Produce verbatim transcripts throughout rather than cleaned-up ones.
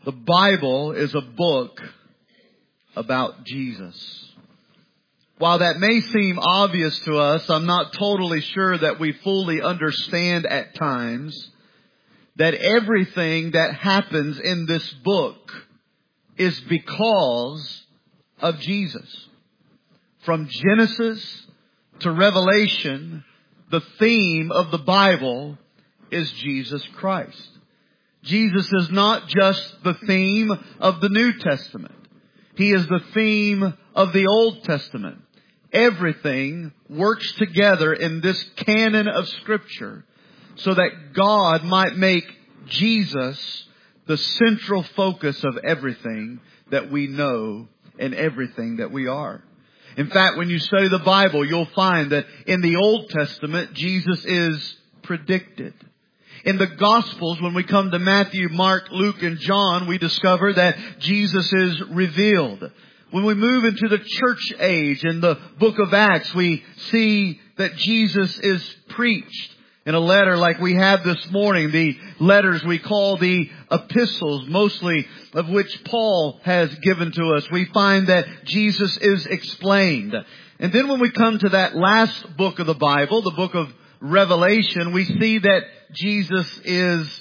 The Bible is a book about Jesus. While that may seem obvious to us, I'm not totally sure that we fully understand at times that everything that happens in this book is because of Jesus. From Genesis to Revelation, the theme of the Bible is Jesus Christ. Jesus is not just the theme of the New Testament. He is the theme of the Old Testament. Everything works together in this canon of Scripture so that God might make Jesus the central focus of everything that we know and everything that we are. In fact, when you study the Bible, you'll find that in the Old Testament, Jesus is predicted. In the Gospels, when we come to Matthew, Mark, Luke, and John, we discover that Jesus is revealed. When we move into the church age in the book of Acts, we see that Jesus is preached. In a letter like we have this morning, the letters we call the epistles, mostly of which Paul has given to us, we find that Jesus is explained. And then when we come to that last book of the Bible, the book of Revelation, we see that Jesus is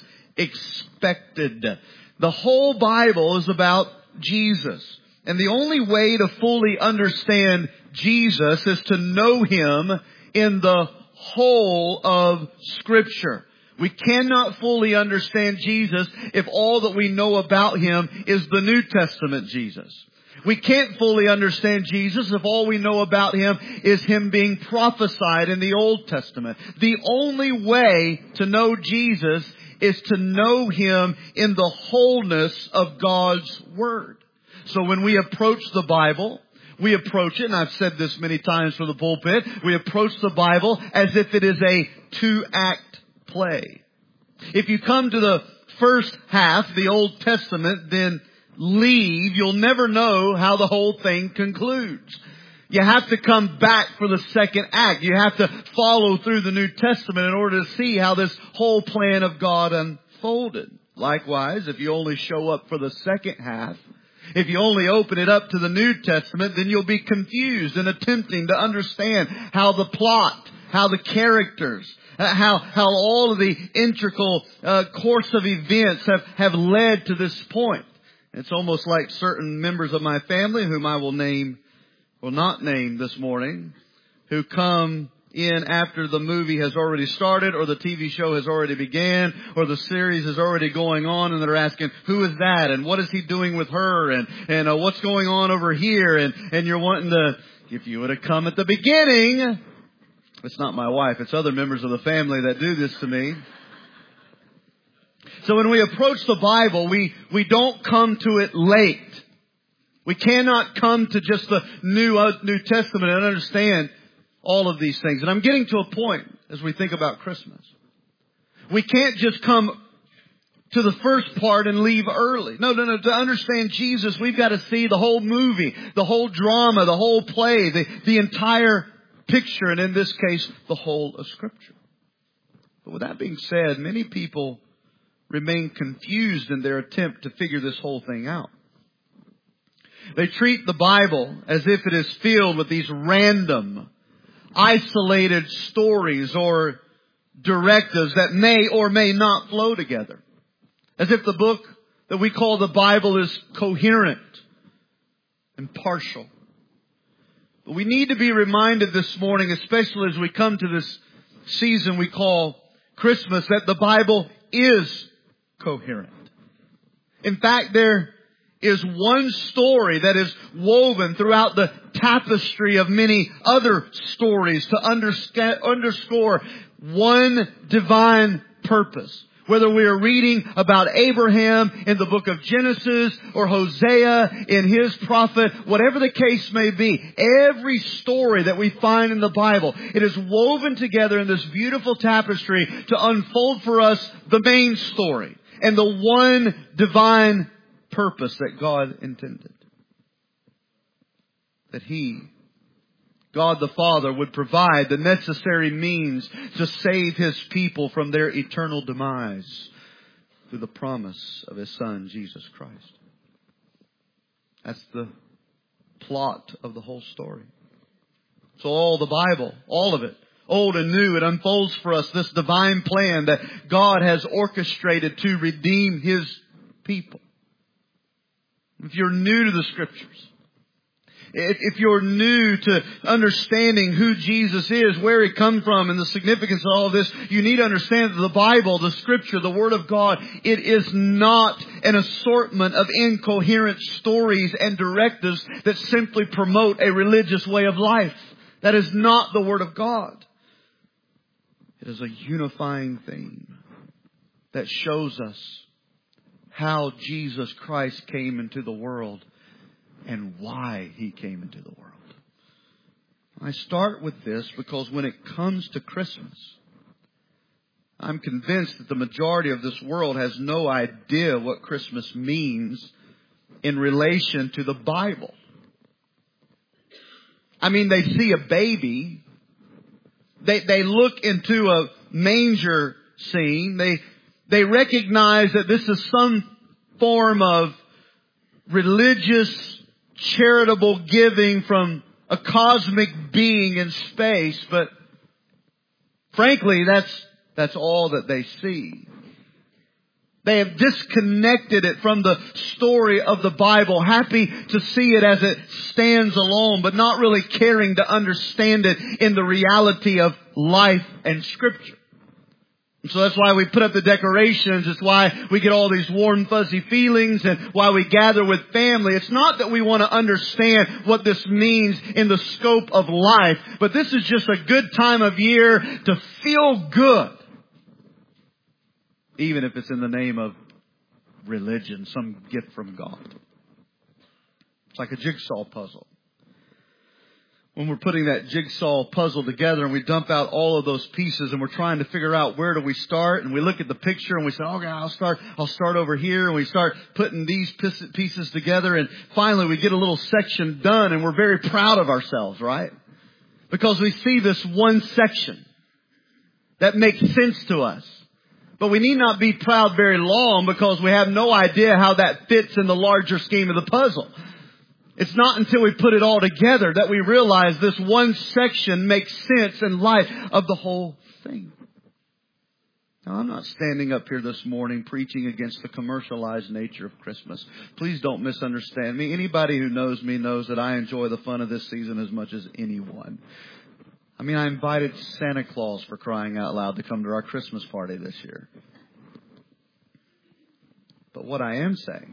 expected. The whole Bible is about Jesus. And the only way to fully understand Jesus is to know Him in the whole of Scripture. We cannot fully understand Jesus if all that we know about Him is the New Testament Jesus. We can't fully understand Jesus if all we know about Him is Him being prophesied in the Old Testament. The only way to know Jesus is to know Him in the wholeness of God's Word. So when we approach the Bible, we approach it, and I've said this many times from the pulpit, we approach the Bible as if it is a two-act play. If you come to the first half, the Old Testament, then leave, you'll never know how the whole thing concludes. You have to come back for the second act. You have to follow through the New Testament in order to see how this whole plan of God unfolded. Likewise, if you only show up for the second half, if you only open it up to the New Testament, then you'll be confused in attempting to understand how the plot, how the characters, how how all of the integral uh, course of events have, have led to this point. It's almost like certain members of my family, whom I will name, will not name this morning, who come in after the movie has already started, or the T V show has already began, or the series is already going on, and they're asking, who is that? And what is he doing with her? And, and uh, what's going on over here? And, and you're wanting to, if you would have come at the beginning, it's not my wife, it's other members of the family that do this to me. So when we approach the Bible, we, we don't come to it late. We cannot come to just the New, uh, New Testament and understand all of these things. And I'm getting to a point as we think about Christmas. We can't just come to the first part and leave early. No, no, no. To understand Jesus, we've got to see the whole movie, the whole drama, the whole play, the, the entire picture, and in this case, the whole of Scripture. But with that being said, many people remain confused in their attempt to figure this whole thing out. They treat the Bible as if it is filled with these random, isolated stories or directives that may or may not flow together. As if the book that we call the Bible is coherent and partial. But we need to be reminded this morning, especially as we come to this season we call Christmas, that the Bible is coherent. In fact, there is one story that is woven throughout the tapestry of many other stories to underscore one divine purpose. Whether we are reading about Abraham in the book of Genesis or Hosea in his prophet, whatever the case may be, every story that we find in the Bible, it is woven together in this beautiful tapestry to unfold for us the main story and the one divine purpose that God intended. That He, God the Father, would provide the necessary means to save His people from their eternal demise. through the promise of His Son, Jesus Christ. That's the plot of the whole story. So all the Bible, all of it, old and new, it unfolds for us this divine plan that God has orchestrated to redeem His people. If you're new to the Scriptures, if, if you're new to understanding who Jesus is, where He comes from, and the significance of all of this, you need to understand that the Bible, the Scripture, the Word of God, it is not an assortment of incoherent stories and directives that simply promote a religious way of life. That is not the Word of God. It is a unifying theme that shows us how Jesus Christ came into the world and why He came into the world. I start with this because when it comes to Christmas, I'm convinced that the majority of this world has no idea what Christmas means in relation to the Bible. I mean, they see a baby. They, they look into a manger scene. They, they recognize that this is some form of religious, charitable giving from a cosmic being in space. But frankly, that's, that's all that they see. They have disconnected it from the story of the Bible, happy to see it as it stands alone, but not really caring to understand it in the reality of life and Scripture. And so that's why we put up the decorations. It's why we get all these warm, fuzzy feelings and why we gather with family. It's not that we want to understand what this means in the scope of life, but this is just a good time of year to feel good. Even if it's in the name of religion, some gift from God. It's like a jigsaw puzzle. When we're putting that jigsaw puzzle together and we dump out all of those pieces and we're trying to figure out where do we start, and we look at the picture and we say, okay, I'll start, I'll start over here, and we start putting these pieces together, and finally we get a little section done and we're very proud of ourselves, right? Because we see this one section that makes sense to us. But we need not be proud very long because we have no idea how that fits in the larger scheme of the puzzle. It's not until we put it all together that we realize this one section makes sense in light of the whole thing. Now, I'm not standing up here this morning preaching against the commercialized nature of Christmas. Please don't misunderstand me. Anybody who knows me knows that I enjoy the fun of this season as much as anyone. I mean, I invited Santa Claus, for crying out loud, to come to our Christmas party this year. But what I am saying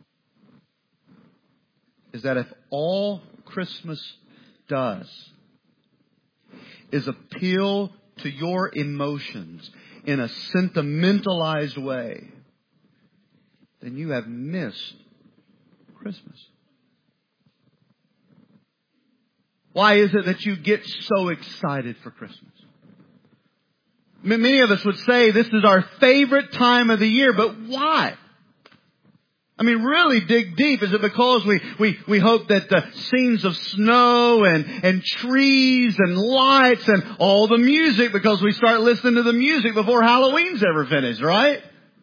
is that if all Christmas does is appeal to your emotions in a sentimentalized way, then you have missed Christmas. Why is it that you get so excited for Christmas? Many of us would say this is our favorite time of the year, but why? I mean, really dig deep. Is it because we, we, we hope that the scenes of snow and, and trees and lights and all the music, because we start listening to the music before Halloween's ever finished, right?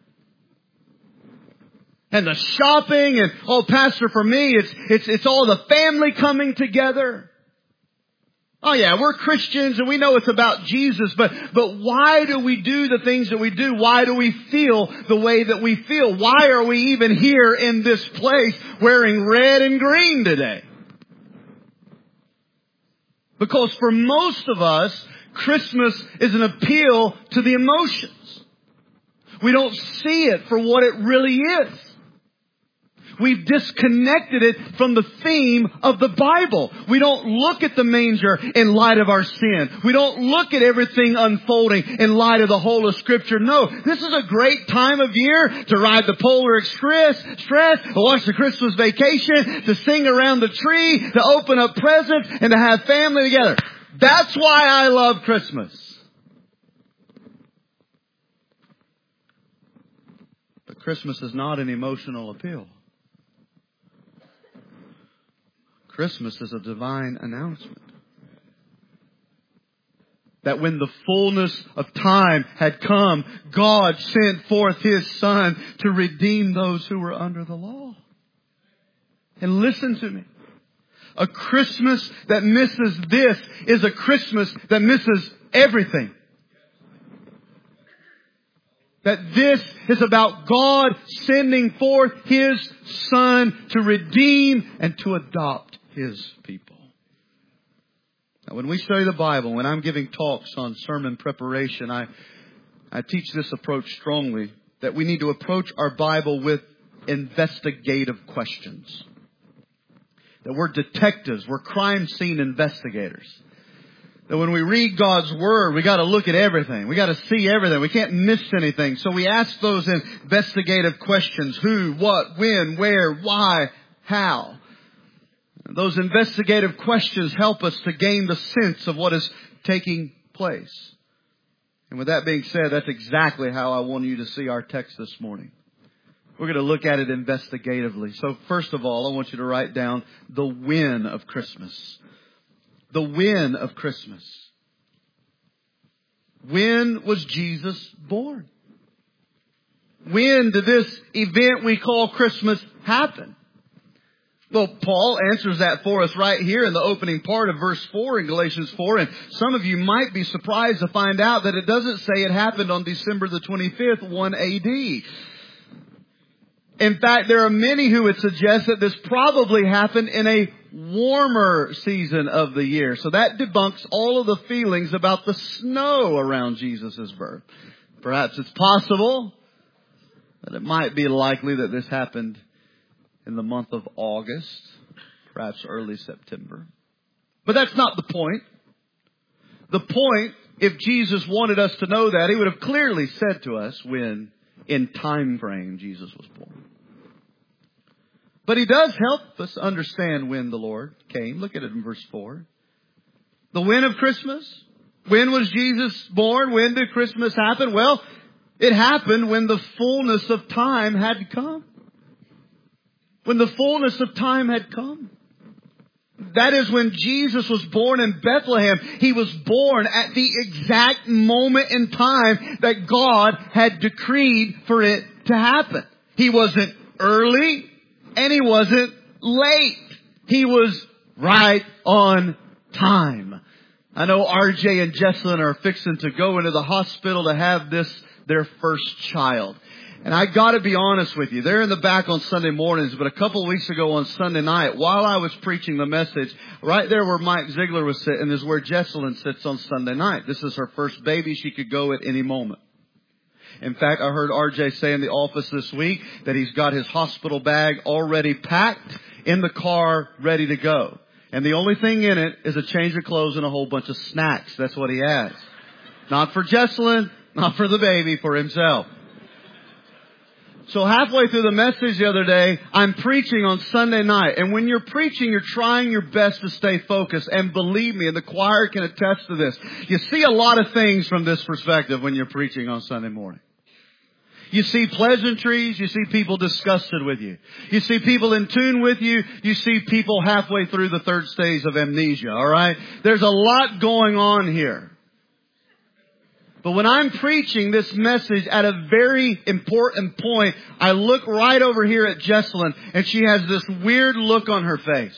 And the shopping and, oh, Pastor, for me, it's, it's, it's all the family coming together. Oh yeah, we're Christians and we know it's about Jesus, but, but why do we do the things that we do? Why do we feel the way that we feel? Why are we even here in this place wearing red and green today? Because for most of us, Christmas is an appeal to the emotions. We don't see it for what it really is. We've disconnected it from the theme of the Bible. We don't look at the manger in light of our sin. We don't look at everything unfolding in light of the whole of Scripture. No, this is a great time of year to ride the Polar Express, stress, to watch the Christmas Vacation, to sing around the tree, to open up presents, and to have family together. That's why I love Christmas. But Christmas is not an emotional appeal. Christmas is a divine announcement. that when the fullness of time had come, God sent forth His Son to redeem those who were under the law. And listen to me. A Christmas that misses this is a Christmas that misses everything. That this is about God sending forth His Son to redeem and to adopt His people. Now, when we study the Bible, when I'm giving talks on sermon preparation, I, I teach this approach strongly, that we need to approach our Bible with investigative questions. That we're detectives, we're crime scene investigators. That when we read God's Word, we got to look at everything. We got to see everything. We can't miss anything. So we ask those investigative questions. Who, what, when, where, why, how. Those investigative questions help us to gain the sense of what is taking place. And with that being said, that's exactly how I want you to see our text this morning. We're going to look at it investigatively. So first of all, I want you to write down the when of Christmas. The when of Christmas. When was Jesus born? When did this event we call Christmas happen? Well, Paul answers that for us right here in the opening part of verse four in Galatians four. And some of you might be surprised to find out that it doesn't say it happened on December the twenty-fifth, one A D. In fact, there are many who would suggest that this probably happened in a warmer season of the year. So that debunks all of the feelings about the snow around Jesus' birth. Perhaps it's possible that it might be likely that this happened in the month of August, perhaps early September. But that's not the point. The point, if Jesus wanted us to know that, He would have clearly said to us when in time frame Jesus was born. But He does help us understand when the Lord came. Look at it in verse four. The when of Christmas. When was Jesus born? When did Christmas happen? Well, it happened when the fullness of time had come. When the fullness of time had come. That is when Jesus was born in Bethlehem. He was born at the exact moment in time that God had decreed for it to happen. He wasn't early and He wasn't late. He was right on time. I know R J and Jesselyn are fixing to go into the hospital to have this, their first child. And I gotta be honest with you, they're in the back on Sunday mornings, but a couple of weeks ago on Sunday night, while I was preaching the message, right there where Mike Ziegler was sitting is where Jesselyn sits on Sunday night. This is her first baby. She could go at any moment. In fact, I heard R J say in the office this week that he's got his hospital bag already packed in the car, ready to go. And the only thing in it is a change of clothes and a whole bunch of snacks. That's what he has. Not for Jesselyn, not for the baby, for himself. So halfway through the message the other day, I'm preaching on Sunday night. And when you're preaching, you're trying your best to stay focused. And believe me, and the choir can attest to this, you see a lot of things from this perspective when you're preaching on Sunday morning. You see pleasantries. You see people disgusted with you. You see people in tune with you. You see people halfway through the third stage of amnesia. All right? There's a lot going on here. But when I'm preaching this message at a very important point, I look right over here at Jesselyn and she has this weird look on her face.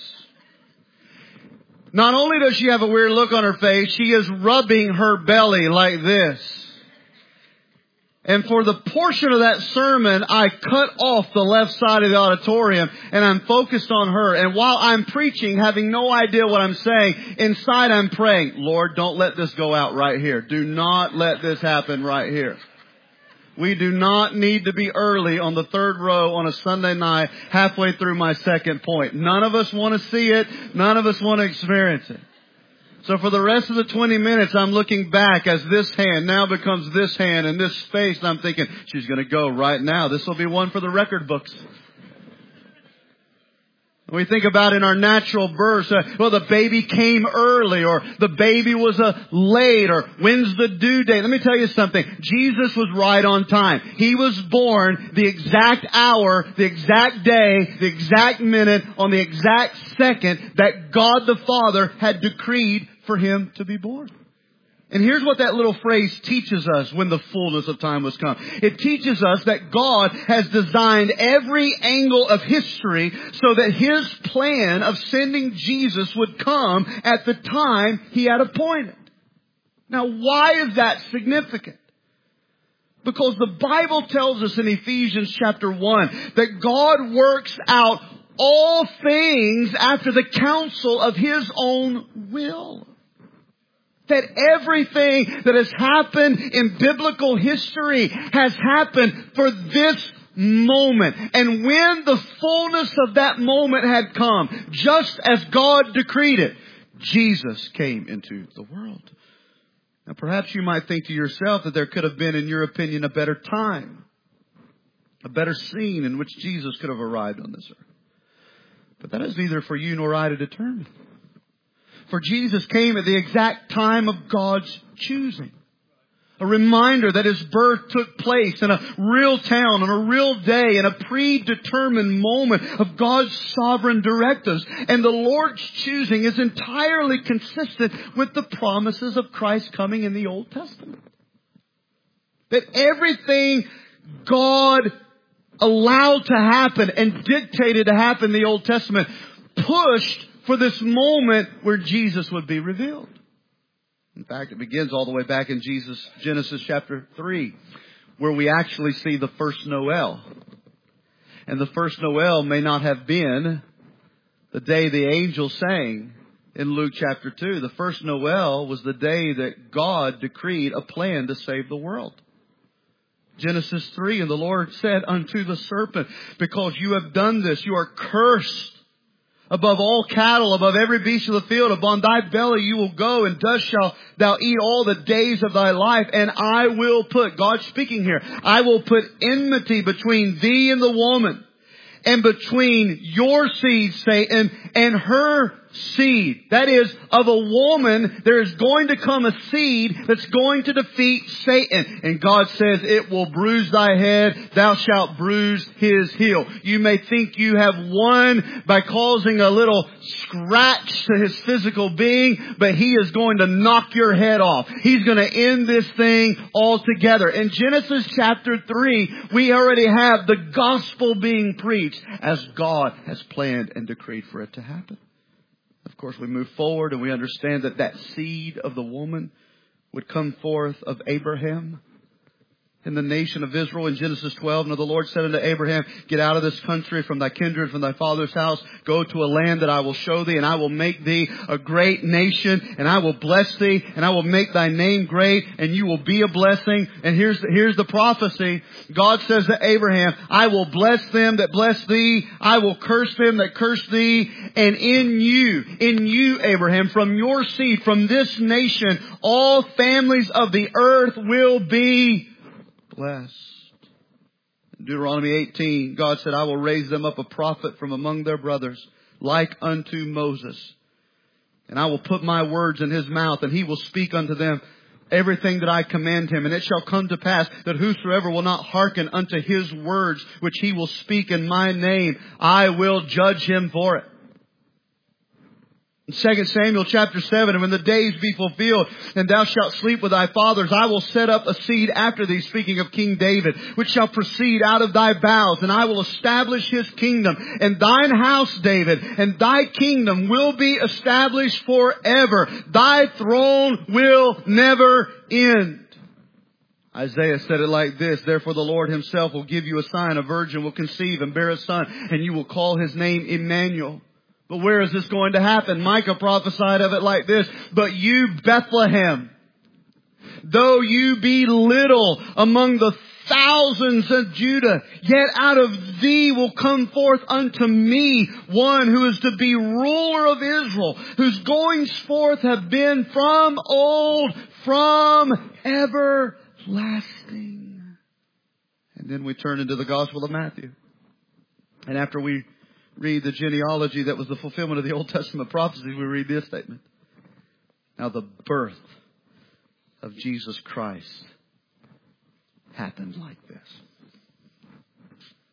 Not only does she have a weird look on her face, she is rubbing her belly like this. And for the portion of that sermon, I cut off the left side of the auditorium and I'm focused on her. And while I'm preaching, having no idea what I'm saying, inside I'm praying, Lord, don't let this go out right here. Do not let this happen right here. We do not need to be early on the third row on a Sunday night halfway through my second point. None of us want to see it. None of us want to experience it. So for the rest of the twenty minutes, I'm looking back as this hand now becomes this hand and this face. And I'm thinking, she's going to go right now. This will be one for the record books. We think about in our natural birth, uh, well, the baby came early or the baby was uh, late or when's the due date? Let me tell you something. Jesus was right on time. He was born the exact hour, the exact day, the exact minute, on the exact second that God the Father had decreed for Him to be born. And here's what that little phrase teaches us when the fullness of time was come. It teaches us that God has designed every angle of history so that His plan of sending Jesus would come at the time He had appointed. Now, why is that significant? Because the Bible tells us in Ephesians chapter one that God works out all things after the counsel of His own will. That everything that has happened in biblical history has happened for this moment. And when the fullness of that moment had come, just as God decreed it, Jesus came into the world. Now perhaps you might think to yourself that there could have been, in your opinion, a better time, a better scene in which Jesus could have arrived on this earth. But that is neither for you nor I to determine. For Jesus came at the exact time of God's choosing. A reminder that His birth took place in a real town, on a real day, in a predetermined moment of God's sovereign directives. And the Lord's choosing is entirely consistent with the promises of Christ coming in the Old Testament. That everything God allowed to happen and dictated to happen in the Old Testament pushed for this moment where Jesus would be revealed. In fact, it begins all the way back in Jesus, Genesis chapter three, where we actually see the first Noel. And the first Noel may not have been the day the angel sang in Luke chapter two. The first Noel was the day that God decreed a plan to save the world. Genesis three, and the Lord said unto the serpent, because you have done this, you are cursed above all cattle, above every beast of the field. Upon thy belly you will go, and dust shalt thou eat all the days of thy life. And I will put, God speaking here, I will put enmity between thee and the woman, and between your seed, Satan, and her seed. That is, of a woman, there is going to come a seed that's going to defeat Satan. And God says, it will bruise thy head, thou shalt bruise his heel. You may think you have won by causing a little scratch to his physical being, but he is going to knock your head off. He's going to end this thing altogether. In Genesis chapter three, we already have the gospel being preached as God has planned and decreed for it to happen. Of course, we move forward and we understand that that seed of the woman would come forth of Abraham in the nation of Israel. In Genesis twelve, and the Lord said unto Abraham, get out of this country, from thy kindred, from thy father's house, go to a land that I will show thee, and I will make thee a great nation, and I will bless thee, and I will make thy name great, and you will be a blessing. And here's the, here's the prophecy. God says to Abraham, I will bless them that bless thee, I will curse them that curse thee, and in you, in you, Abraham, from your seed, from this nation, all families of the earth will be blessed. In Deuteronomy eighteen, God said, I will raise them up a prophet from among their brothers, like unto Moses. And I will put my words in his mouth, and he will speak unto them everything that I command him. And it shall come to pass that whosoever will not hearken unto his words, which he will speak in my name, I will judge him for it. In Second Samuel chapter seven, and when the days be fulfilled, and thou shalt sleep with thy fathers, I will set up a seed after thee, speaking of King David, which shall proceed out of thy bowels, and I will establish his kingdom. And thine house, David, and thy kingdom will be established forever. Thy throne will never end. Isaiah said it like this, therefore the Lord himself will give you a sign, a virgin will conceive and bear a son, and you will call his name Emmanuel. But where is this going to happen? Micah prophesied of it like this, but you, Bethlehem, though you be little among the thousands of Judah, yet out of thee will come forth unto me one who is to be ruler of Israel, whose goings forth have been from old, from everlasting. And then we turn into the Gospel of Matthew. And after we read the genealogy that was the fulfillment of the Old Testament prophecy, we read this statement. Now the birth of Jesus Christ happened like this.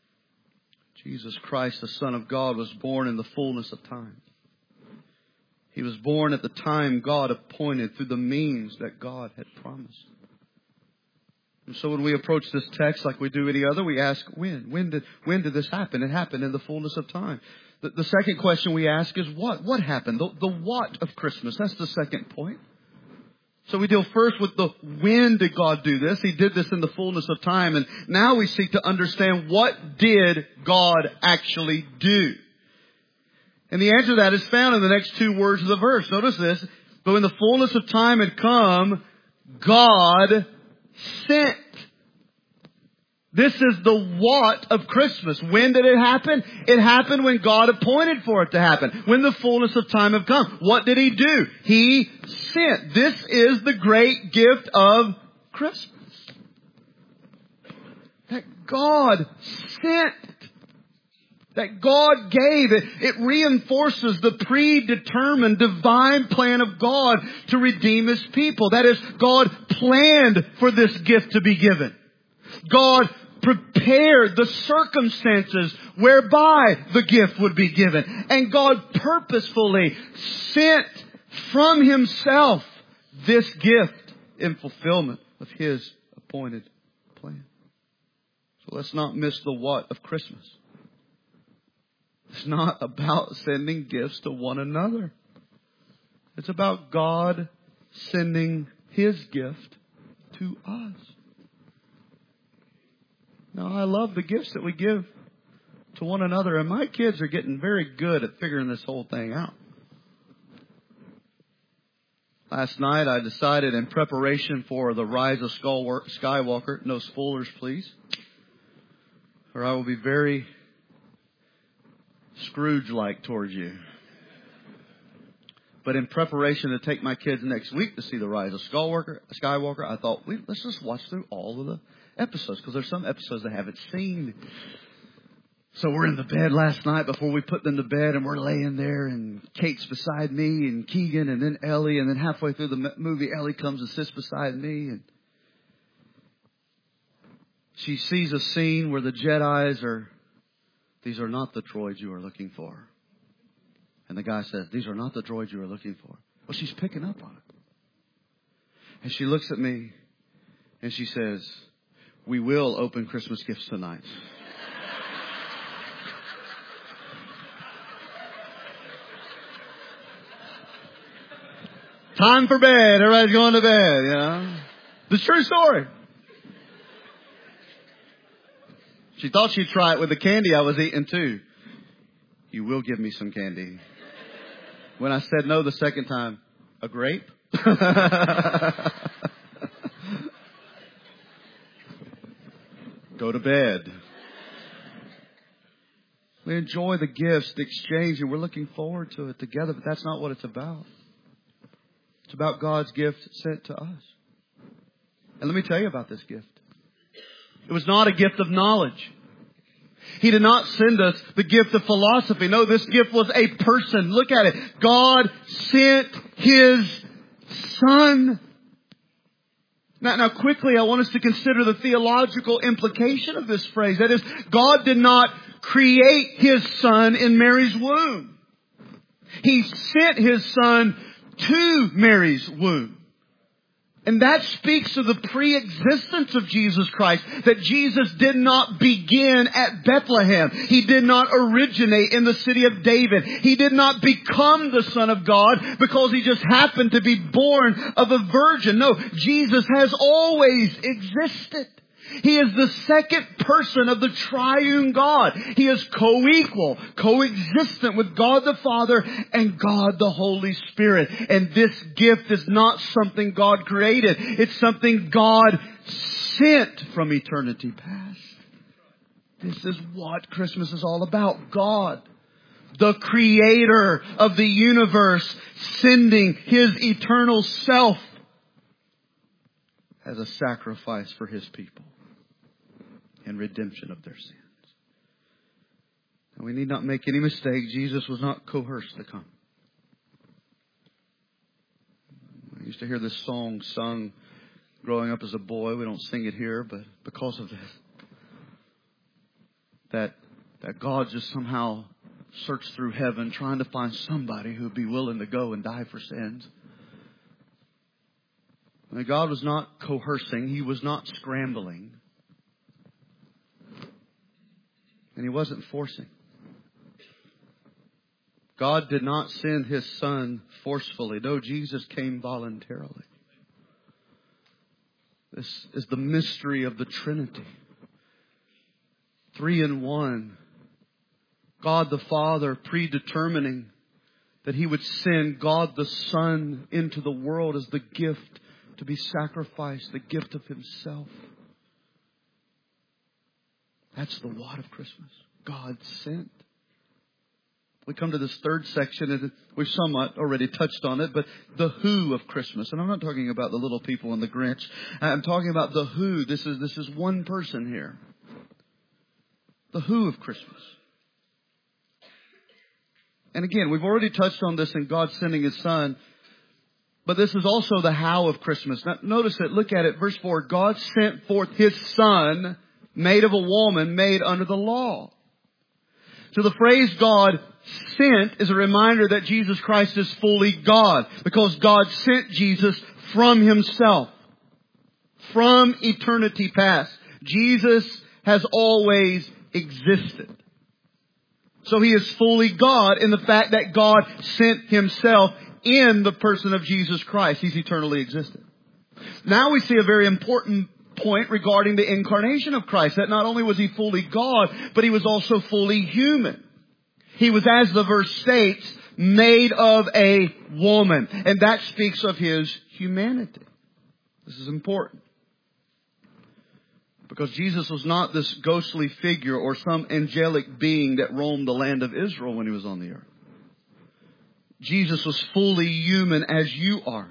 Jesus Christ, the Son of God, was born in the fullness of time. He was born at the time God appointed through the means that God had promised. And so when we approach this text like we do any other, we ask, when? When did, when did this happen? It happened in the fullness of time. The, the second question we ask is what? What happened? The, the what of Christmas. That's the second point. So we deal first with the when did God do this? He did this in the fullness of time. And now we seek to understand what did God actually do? And the answer to that is found in the next two words of the verse. Notice this. But when the fullness of time had come, God sent. This is the what of Christmas. When did it happen? It happened when God appointed for it to happen. When the fullness of time had come. What did He do? He sent. This is the great gift of Christmas. That God sent. That God gave. It, it reinforces the predetermined divine plan of God to redeem His people. That is, God planned for this gift to be given. God prepared the circumstances whereby the gift would be given. And God purposefully sent from Himself this gift in fulfillment of His appointed plan. So let's not miss the what of Christmas. It's not about sending gifts to one another. It's about God sending His gift to us. Now, I love the gifts that we give to one another, and my kids are getting very good at figuring this whole thing out. Last night, I decided in preparation for the Rise of Skywalker, no spoilers, please, or I will be very Scrooge-like towards you. But in preparation to take my kids next week to see the Rise of Skywalker, Skywalker I thought, wait, let's just watch through all of the episodes, because there's some episodes they haven't seen. So we're in the bed last night before we put them to bed, and we're laying there, and Kate's beside me, and Keegan, and then Ellie, and then halfway through the movie, Ellie comes and sits beside me, and she sees a scene where the Jedis are, these are not the droids you are looking for. And the guy says, these are not the droids you are looking for. Well, she's picking up on it. And she looks at me, and she says, we will open Christmas gifts tonight. Time for bed. Everybody's going to bed, you know. The true story. She thought she'd try it with the candy I was eating too. You will give me some candy. When I said no the second time, a grape? Go to bed. We enjoy the gifts, the exchange, and we're looking forward to it together, but that's not what it's about. It's about God's gift sent to us. And let me tell you about this gift. It was not a gift of knowledge. He did not send us the gift of philosophy. No, this gift was a person. Look at it. God sent His Son. Now, now quickly, I want us to consider the theological implication of this phrase. That is, God did not create His Son in Mary's womb. He sent His Son to Mary's womb. And that speaks of the pre-existence of Jesus Christ. That Jesus did not begin at Bethlehem. He did not originate in the city of David. He did not become the Son of God because He just happened to be born of a virgin. No, Jesus has always existed. He is the second person of the triune God. He is co-equal, coexistent with God the Father and God the Holy Spirit. And this gift is not something God created. It's something God sent from eternity past. This is what Christmas is all about. God, the Creator of the universe, sending His eternal self as a sacrifice for His people and redemption of their sins. And we need not make any mistake. Jesus was not coerced to come. I used to hear this song sung growing up as a boy. We don't sing it here, but because of this, that that God just somehow searched through heaven trying to find somebody who would be willing to go and die for sins. And God was not coercing. He was not scrambling. And He wasn't forcing. God did not send His Son forcefully. No, Jesus came voluntarily. This is the mystery of the Trinity. Three in one. God the Father predetermining that He would send God the Son into the world as the gift to be sacrificed, the gift of Himself. That's the what of Christmas. God sent. We come to this third section, and we've somewhat already touched on it, but the who of Christmas. And I'm not talking about the little people and the Grinch. I'm talking about the who. This is, this is one person here. The who of Christmas. And again, we've already touched on this in God sending His Son. But this is also the how of Christmas. Now, notice it. Look at it. Verse four. God sent forth His Son, made of a woman, made under the law. So the phrase God sent is a reminder that Jesus Christ is fully God. Because God sent Jesus from Himself. From eternity past. Jesus has always existed. So He is fully God in the fact that God sent Himself in the person of Jesus Christ. He's eternally existed. Now we see a very important point regarding the incarnation of Christ. That not only was He fully God, but He was also fully human. He was, as the verse states, made of a woman. And that speaks of His humanity. This is important. Because Jesus was not this ghostly figure or some angelic being that roamed the land of Israel when He was on the earth. Jesus was fully human as you are.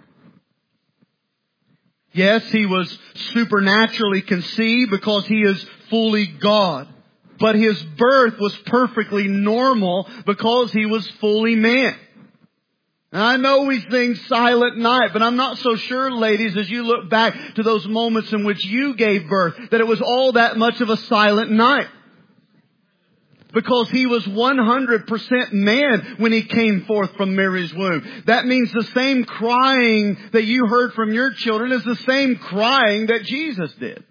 Yes, He was supernaturally conceived because He is fully God. But His birth was perfectly normal because He was fully man. And I know we sing Silent Night, but I'm not so sure, ladies, as you look back to those moments in which you gave birth, that it was all that much of a silent night. Because He was one hundred percent man when He came forth from Mary's womb. That means the same crying that you heard from your children is the same crying that Jesus did.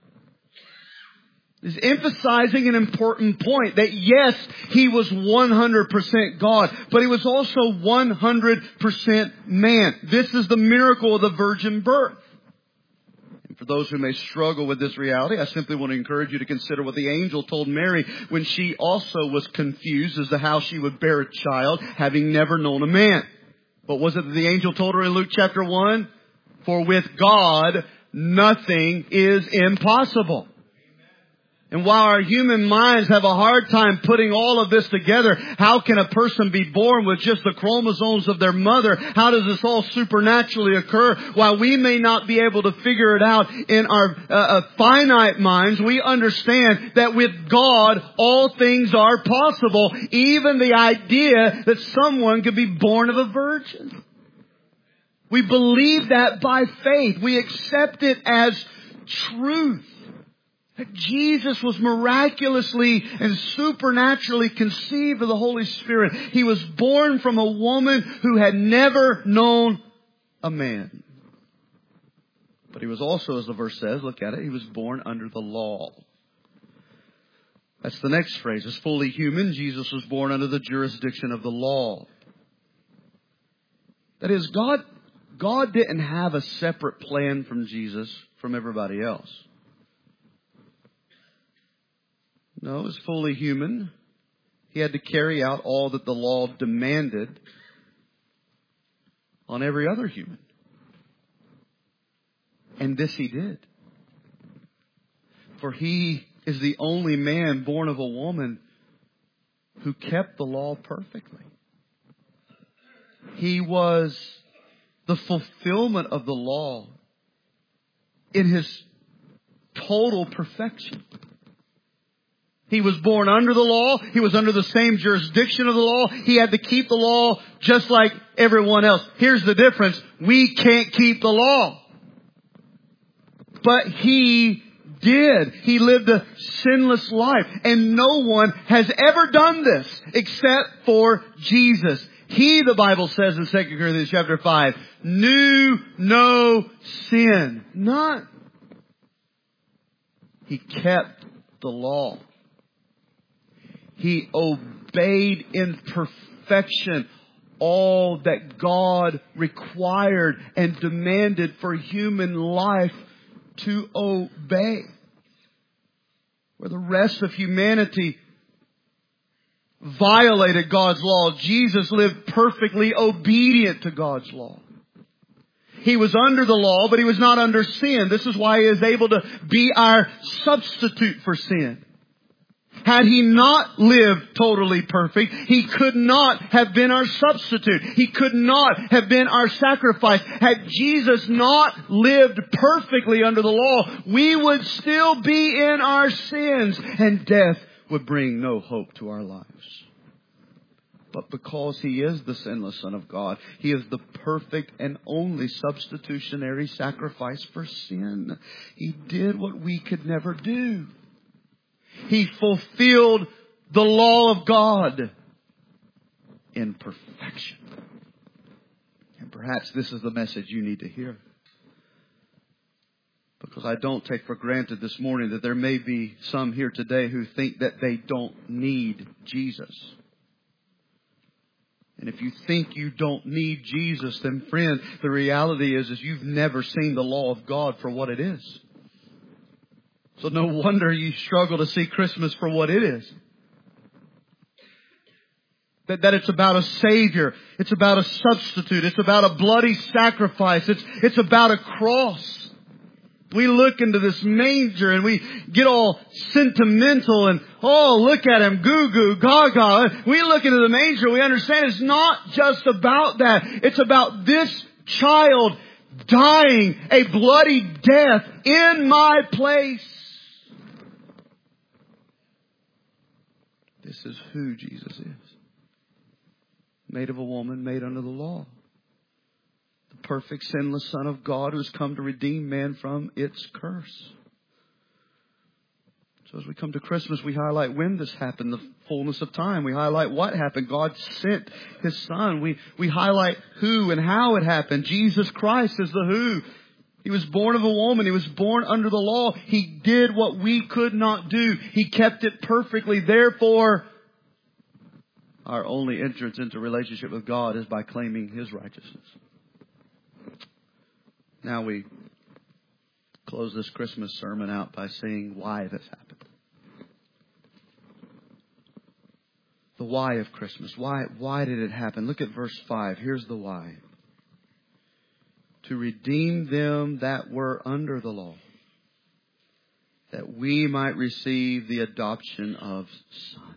He's emphasizing an important point that yes, He was one hundred percent God, but He was also one hundred percent man. This is the miracle of the virgin birth. For those who may struggle with this reality, I simply want to encourage you to consider what the angel told Mary when she also was confused as to how she would bear a child, having never known a man. What was it that the angel told her in Luke chapter one? For with God, nothing is impossible. And while our human minds have a hard time putting all of this together, how can a person be born with just the chromosomes of their mother? How does this all supernaturally occur? While we may not be able to figure it out in our uh, uh, finite minds, we understand that with God, all things are possible. Even the idea that someone could be born of a virgin. We believe that by faith. We accept it as truth. That Jesus was miraculously and supernaturally conceived of the Holy Spirit. He was born from a woman who had never known a man. But He was also, as the verse says, look at it, He was born under the law. That's the next phrase. As fully human, Jesus was born under the jurisdiction of the law. That is, God, God didn't have a separate plan from Jesus from everybody else. No, as fully human, He had to carry out all that the law demanded on every other human. And this He did. For He is the only man born of a woman who kept the law perfectly. He was the fulfillment of the law in His total perfection. He was born under the law. He was under the same jurisdiction of the law. He had to keep the law just like everyone else. Here's the difference. We can't keep the law. But He did. He lived a sinless life. And no one has ever done this except for Jesus. He, the Bible says in Second Corinthians chapter five, knew no sin. None. He kept the law. He obeyed in perfection all that God required and demanded for human life to obey. Where the rest of humanity violated God's law, Jesus lived perfectly obedient to God's law. He was under the law, but He was not under sin. This is why He is able to be our substitute for sin. Had He not lived totally perfect, He could not have been our substitute. He could not have been our sacrifice. Had Jesus not lived perfectly under the law, we would still be in our sins, and death would bring no hope to our lives. But because He is the sinless Son of God, He is the perfect and only substitutionary sacrifice for sin. He did what we could never do. He fulfilled the law of God in perfection. And perhaps this is the message you need to hear. Because I don't take for granted this morning that there may be some here today who think that they don't need Jesus. And if you think you don't need Jesus, then friend, the reality is, is you've never seen the law of God for what it is. So no wonder you struggle to see Christmas for what it is. That, that it's about a Savior. It's about a substitute. It's about a bloody sacrifice. It's, it's about a cross. We look into this manger and we get all sentimental and, oh, look at Him, goo goo, gaga. We look into the manger and we understand it's not just about that. It's about this child dying a bloody death in my place. This is who Jesus is. Made of a woman, made under the law. The perfect, sinless Son of God who has come to redeem man from its curse. So as we come to Christmas, we highlight when this happened, the fullness of time. We highlight what happened. God sent His Son. We, we highlight who and how it happened. Jesus Christ is the who. He was born of a woman. He was born under the law. He did what we could not do. He kept it perfectly. Therefore, our only entrance into relationship with God is by claiming His righteousness. Now we close this Christmas sermon out by saying why this happened. The why of Christmas. Why, why did it happen? Look at verse five. Here's the why. To redeem them that were under the law, that we might receive the adoption of sons.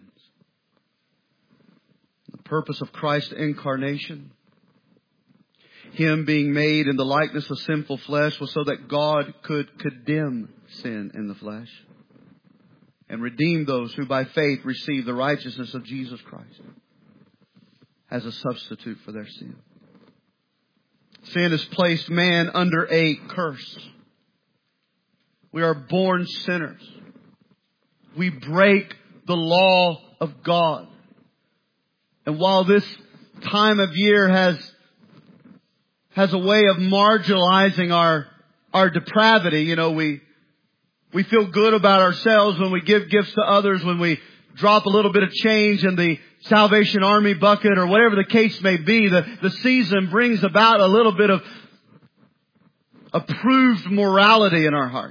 The purpose of Christ's incarnation, Him being made in the likeness of sinful flesh, was so that God could condemn sin in the flesh and redeem those who by faith receive the righteousness of Jesus Christ as a substitute for their sin. Sin has placed man under a curse. We are born sinners. We break the law of God. And while this time of year has, has a way of marginalizing our, our depravity, you know, we, we feel good about ourselves when we give gifts to others, when we drop a little bit of change in the Salvation Army bucket or whatever the case may be. The, the season brings about a little bit of approved morality in our hearts.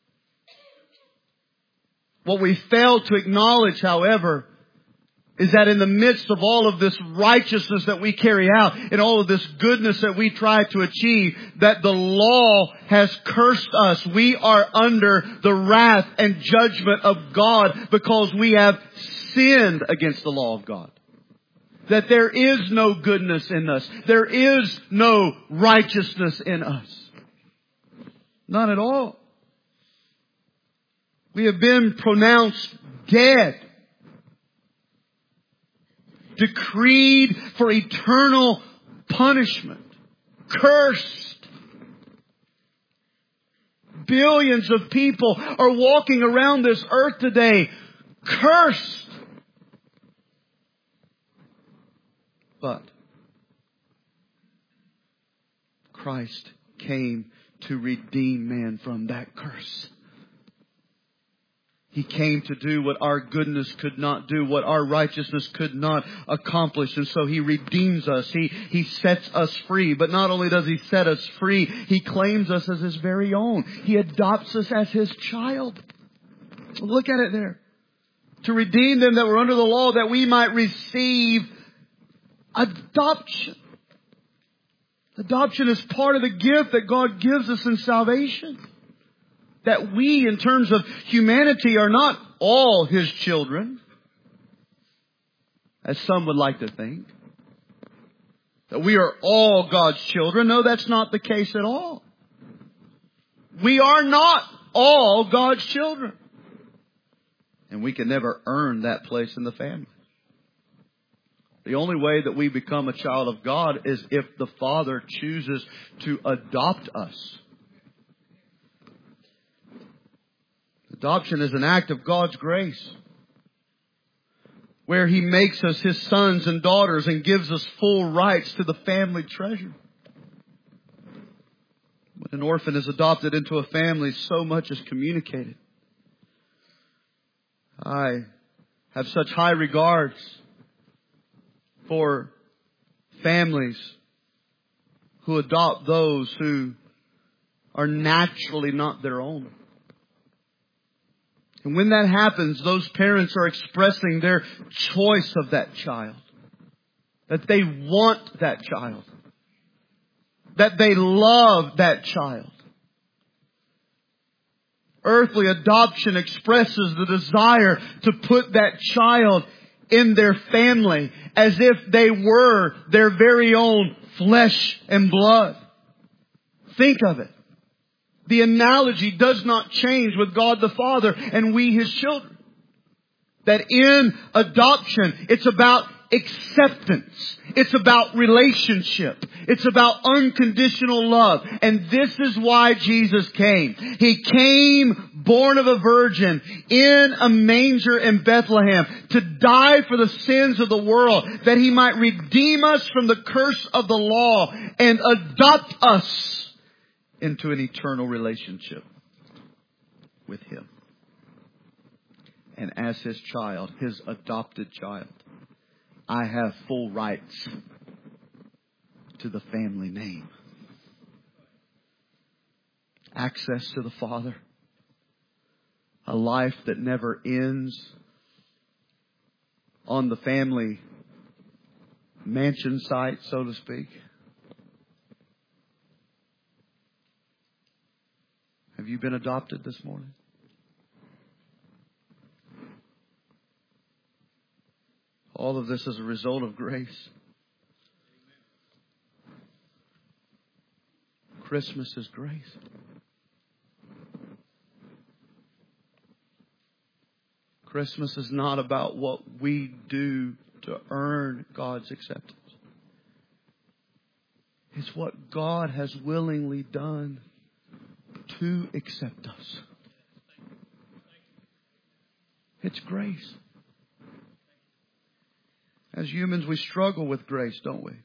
What we fail to acknowledge, however, is that in the midst of all of this righteousness that we carry out and all of this goodness that we try to achieve, that the law has cursed us. We are under the wrath and judgment of God because we have sinned against the law of God. That there is no goodness in us. There is no righteousness in us. None at all. We have been pronounced dead. Decreed for eternal punishment. Cursed. billions of people are walking around this earth today cursed. But Christ came to redeem man from that curse. He came to do what our goodness could not do, what our righteousness could not accomplish. And so He redeems us. He, He sets us free. But not only does He set us free, He claims us as His very own. He adopts us as His child. Look at it there. To redeem them that were under the law, that we might receive adoption. Adoption is part of the gift that God gives us in salvation. That we, in terms of humanity, are not all His children, as some would like to think. That we are all God's children. No, that's not the case at all. We are not all God's children. And we can never earn that place in the family. The only way that we become a child of God is if the Father chooses to adopt us. Adoption is an act of God's grace, where He makes us His sons and daughters and gives us full rights to the family treasure. When an orphan is adopted into a family, so much is communicated. I have such high regards for families who adopt those who are naturally not their own. And when that happens, those parents are expressing their choice of that child. That they want that child. That they love that child. Earthly adoption expresses the desire to put that child in their family as if they were their very own flesh and blood. Think of it. The analogy does not change with God the Father and we His children. That in adoption, it's about acceptance. It's about relationship. It's about unconditional love. And this is why Jesus came. He came born of a virgin in a manger in Bethlehem to die for the sins of the world, that He might redeem us from the curse of the law and adopt us into an eternal relationship with Him. And as His child, His adopted child, I have full rights to the family name. Access to the Father. A life that never ends on the family mansion site, so to speak. Have you been adopted this morning? All of this is a result of grace. Christmas is grace. Christmas is not about what we do to earn God's acceptance. It's what God has willingly done to accept us. It's grace. As humans, we struggle with grace, don't we?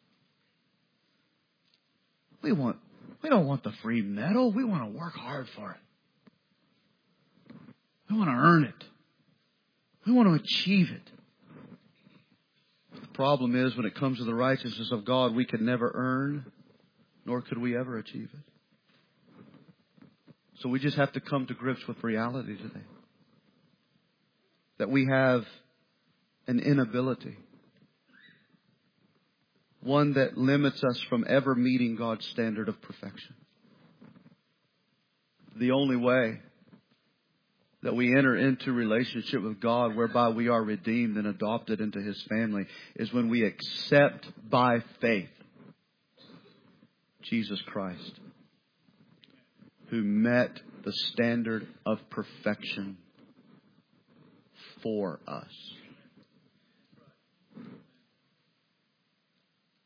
We want, we don't want the free medal. We want to work hard for it. We want to earn it. We want to achieve it. But the problem is, when it comes to the righteousness of God, we could never earn, nor could we ever achieve it. So we just have to come to grips with reality today. That we have an inability. One that limits us from ever meeting God's standard of perfection. The only way that we enter into relationship with God, whereby we are redeemed and adopted into His family, is when we accept by faith Jesus Christ, who met the standard of perfection for us.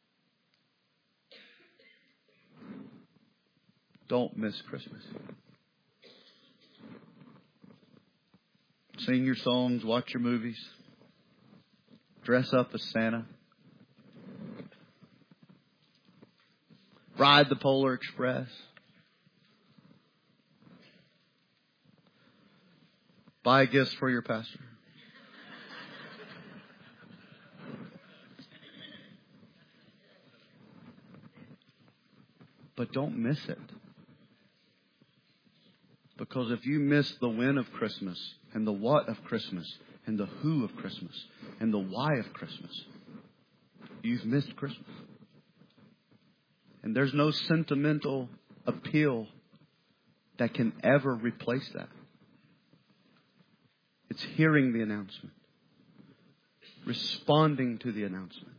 Don't miss Christmas. Sing your songs, watch your movies, dress up as Santa, ride the Polar Express, buy gifts for your pastor. But don't miss it. Because if you miss the when of Christmas, and the what of Christmas, and the who of Christmas, and the why of Christmas, you've missed Christmas. And there's no sentimental appeal that can ever replace that. It's hearing the announcement, responding to the announcement,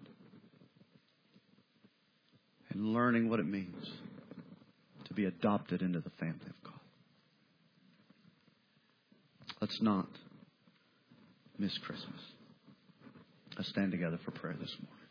and learning what it means to be adopted into the family of God. Let's not miss Christmas. Let's stand together for prayer this morning.